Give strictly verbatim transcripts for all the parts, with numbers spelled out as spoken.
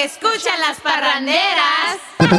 que escuchan las parranderas.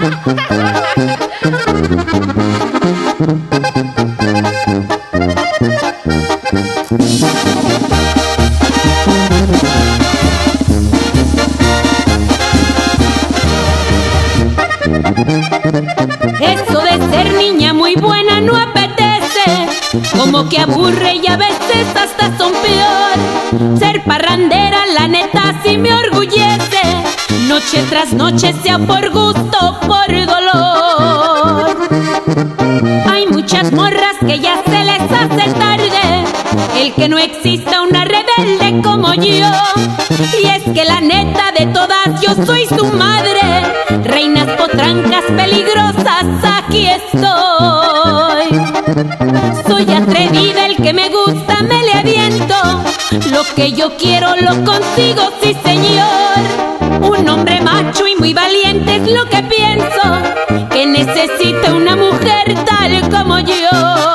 Eso de ser niña muy buena no apetece, como que aburre y a veces hasta son peor. Ser parrandera la neta sí me orgullece, noche tras noche sea por gusto o por dolor. Hay muchas morras que ya se les hace tarde, el que no exista una rebelde como yo. Y es que la neta de todas yo soy su madre, reinas potrancas peligrosas aquí estoy. Soy atrevida, el que me gusta me le aviento, lo que yo quiero lo consigo, sí señor. Un hombre macho y muy valiente es lo que pienso, que necesita una mujer tal como yo.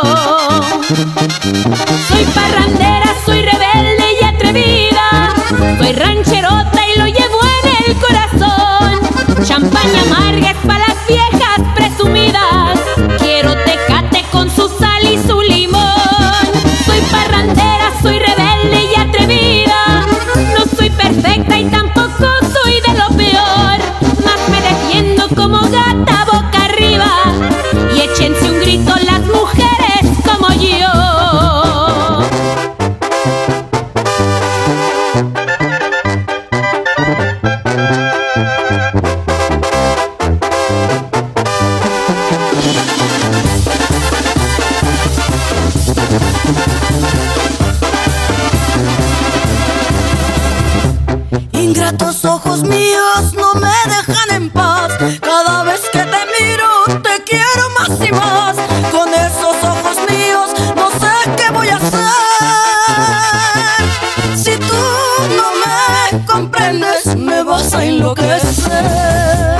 Soy parrandera, soy rebelde y atrevida, soy rancherota y lo llevo en el corazón. Champaña amarga es para las viejas presumidas, quiero Tecate con su sal y su limón. Soy parrandera, soy rebelde y atrevida, no soy perfecta y tampoco soy de lo peor, más me defiendo como gata boca arriba, y échense un grito las mujeres como yo. Ingratos ojos míos no me dejan en paz, cada vez que te miro te quiero más y más. Con esos ojos míos no sé qué voy a hacer, si tú no me comprendes me vas a enloquecer.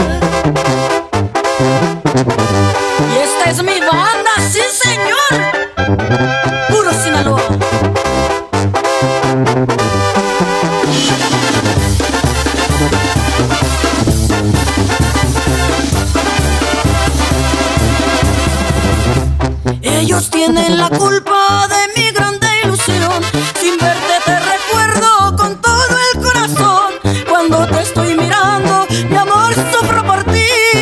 Y esta es mi banda, sí señor, puro Sinaloa. Ellos tienen la culpa de mi grande ilusión, sin verte te recuerdo con todo el corazón. Cuando te estoy mirando, mi amor, sufro por ti.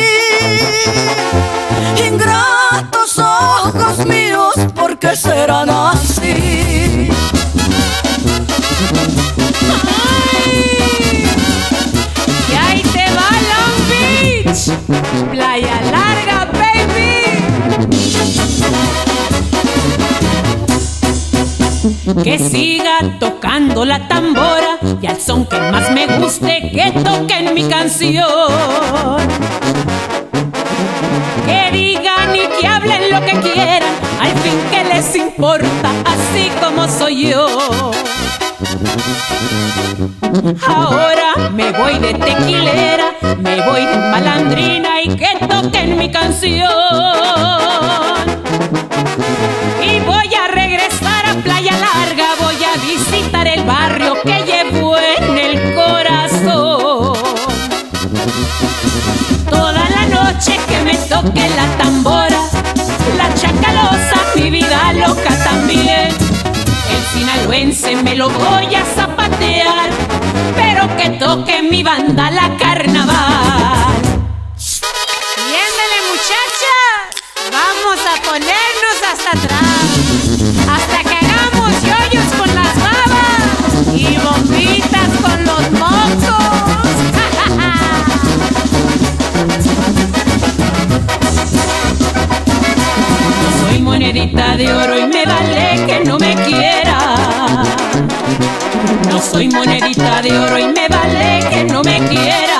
Ingratos ojos míos, ¿por qué serán así? ¡Ay! Y ahí te va Long Beach, Playa Larga, baby. Que siga tocando la tambora y al son que más me guste que toquen mi canción. Que digan y que hablen lo que quieran, al fin que les importa, así como soy yo. Ahora me voy de tequilera, me voy de malandrina y que toquen mi canción. Y voy a regresar a Playa Larga, voy a visitar el barrio que llevo en el corazón. Toda la noche que me toque la tambora, la chacalosa, mi vida loca también. El sinaloense me lo voy a zapatear, pero que toque mi banda la carnaval. Y ándale, muchachas, vamos a ponernos hasta atrás, hasta que hagamos yoyos con las babas y bombitas con los mocos. Soy monedita de oro y me vale que no me quiera. No soy monedita de oro y me vale que no me quiera.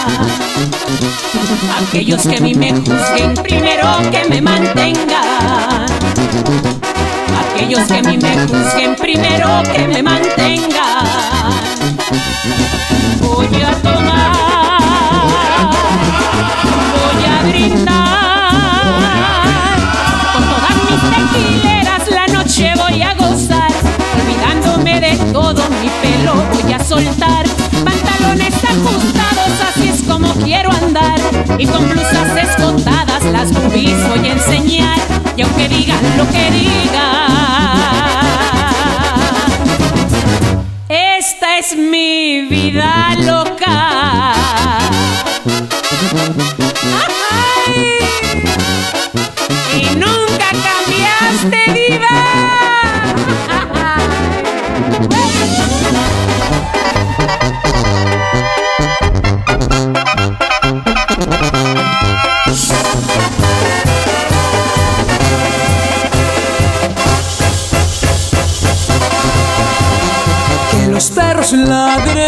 Aquellos que a mí me juzguen, primero que me mantengan. Aquellos que a mí me juzguen, primero que me mantengan. Voy a tomar, voy a brindar, con todas mis tequileras la noche voy a gozar. Olvidándome de todo, mi pelo voy a soltar, pantalones ajustados, así es y con blusas escotadas las boobies voy a enseñar. Y aunque digan lo que digan, esta es mi vida loca. ¡Ay! Y nunca cambiaste, diva. Que los perros ladren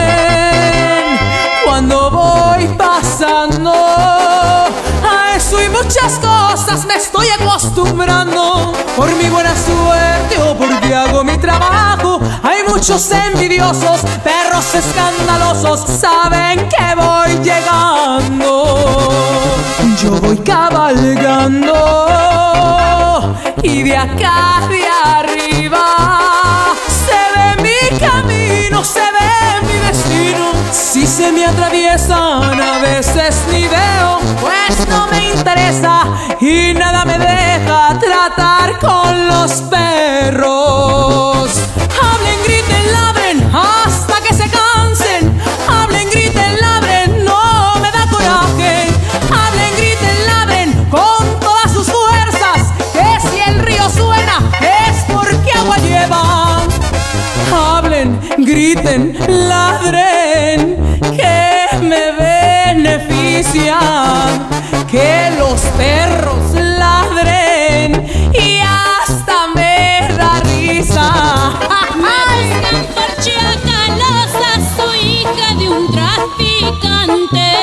cuando voy pasando, a eso y muchas cosas me estoy acostumbrando. Por mi buena suerte o porque hago mi trabajo, hay muchos envidiosos, perros escandalosos, saben que voy llegando. Yo voy cabalgando y de acá de arriba se ve mi camino, se ve mi destino. Si se me atraviesan a veces ni veo, pues no me interesa y nada me deja tratar con los perros. Hablen, griten, ladren hasta que se cansen. Hablen, griten, ladren, no me da coraje. Hablen, griten, ladren con todas sus fuerzas, que si el río suena es porque agua lleva. Hablen, griten, ladren, que me beneficia que los perros ladren y hasta me da risa. Me buscan por chacalosa, soy hija de un traficante.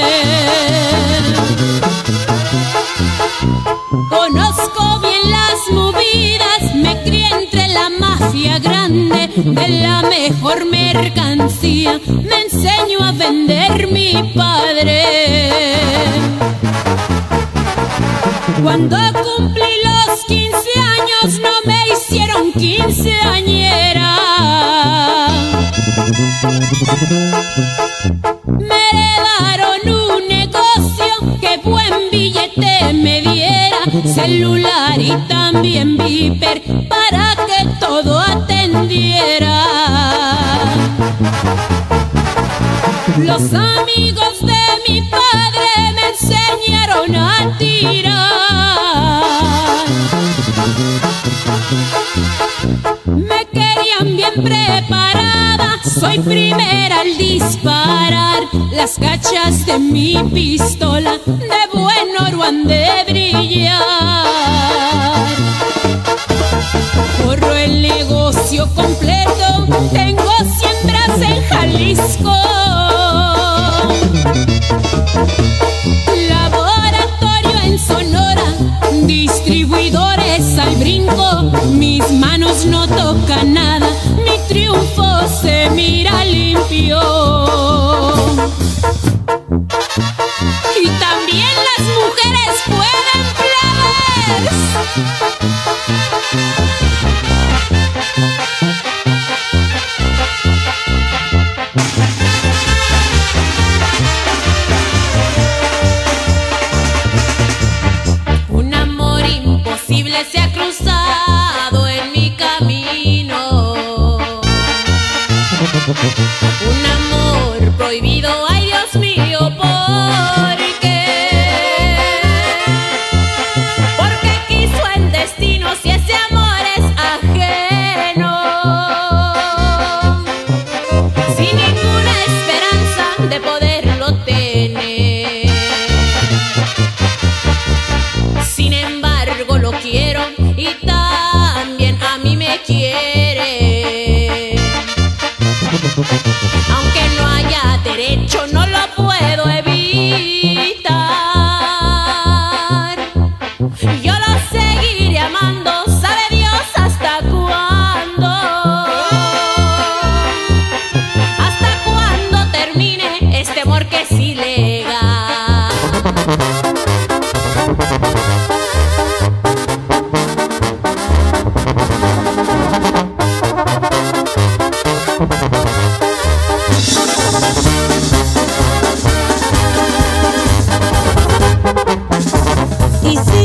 Conozco bien las movidas, me crié entre la mafia grande de la mejor mercancía. Me enseñó a vender mi padre. Cuando cumplí los quince años no me hicieron quinceañera. Me heredaron un negocio que buen billete me diera, celular y también viper para que todo atendiera. Los amigos de mi padre me enseñaron a tirar. Me querían bien preparada, soy primera al disparar. Las cachas de mi pistola de buen oro han de brillar. Corro el negocio completo, tengo siembras en Jalisco. Laboratorio en Sonora, distribuidores al brinco. Mis manos no tocan nada, mi triunfo se mira limpio. Y también las mujeres pueden plebes. Un amor imposible se ha cruzado en mi camino. Un amor prohibido, ay Dios mío, ¿por qué? Porque quiso el destino si ese amor es ajeno. Sin ninguna esperanza de poderlo tener. Sin embargo lo quiero y también a mí me quiere. Aunque no haya derecho, no lo puedo evitar. Yo lo seguiré amando, sabe Dios hasta cuándo. Hasta cuándo termine este amor que es ilegal.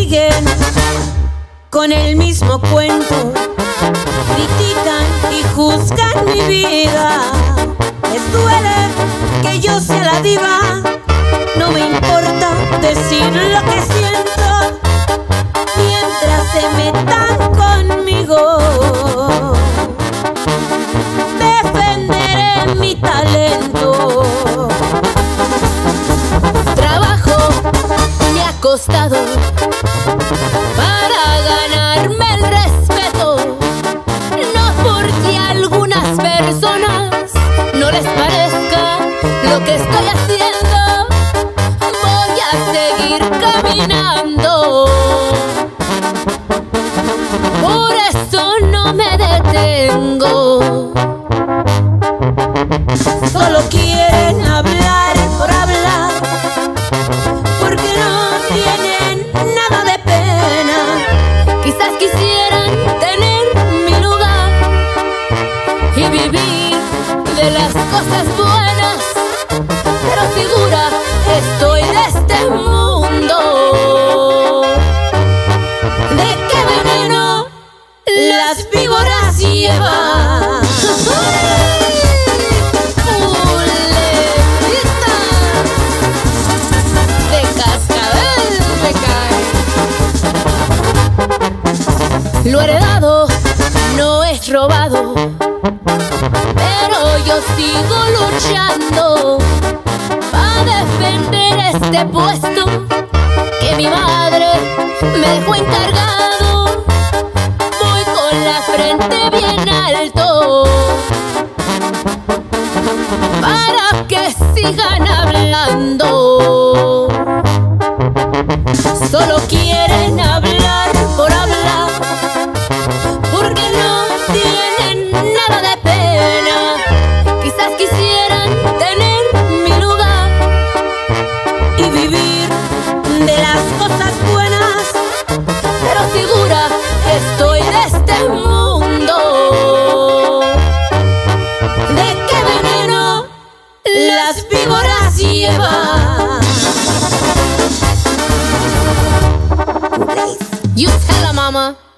siguen con el mismo cuento, critican y juzgan mi vida. Les duele que yo sea la diva, no me importa decir lo que siento mientras se metan conmigo. Defenderé mi talento. Trabajo me ha costado para ganarme el respeto, no porque a algunas personas no les parezca lo que estoy haciendo, voy a seguir caminando. Por eso no me detengo. Solo quieren hablar por hablar, porque no tienen nada de pena. Quizás quisieran tener mi lugar y vivir de las cosas buenas, pero figura, estoy de este mundo. ¿De qué veneno las víboras llevan? De cascabel me cae. Lo heredado no es robado, pero yo sigo luchando para defender este puesto que mi madre me dejó encargado. Voy con la frente bien alto para que sigan hablando. Solo quieren hablar por hablar, porque no tienen nada de pena. Quizás quisieran tener mi lugar y vivir de las cosas buenas, pero figura, estoy de este mundo. ¿De qué veneno las víboras llevan? You tell her, mama.